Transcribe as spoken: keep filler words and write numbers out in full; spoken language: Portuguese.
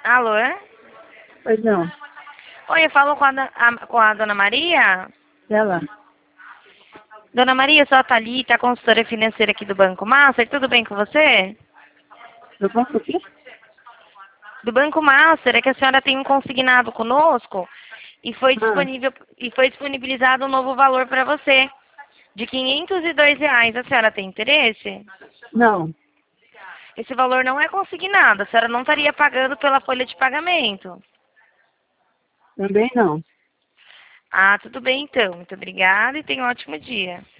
Alô? Pois não. Oi, eu falo com a, da- a- com a dona Maria? Ela. Dona Maria, eu sou a Thalita, consultora financeira aqui do Banco Master. Tudo bem com você? Eu posso o quê? Do Banco Master, é que a senhora tem um consignado conosco e foi Ah, disponível e foi disponibilizado um novo valor para você de quinhentos e dois reais. A senhora tem interesse? não. Esse valor não é consignado, a senhora não estaria pagando pela folha de pagamento. Também não. Ah, tudo bem então. Muito obrigada e tenha um ótimo dia.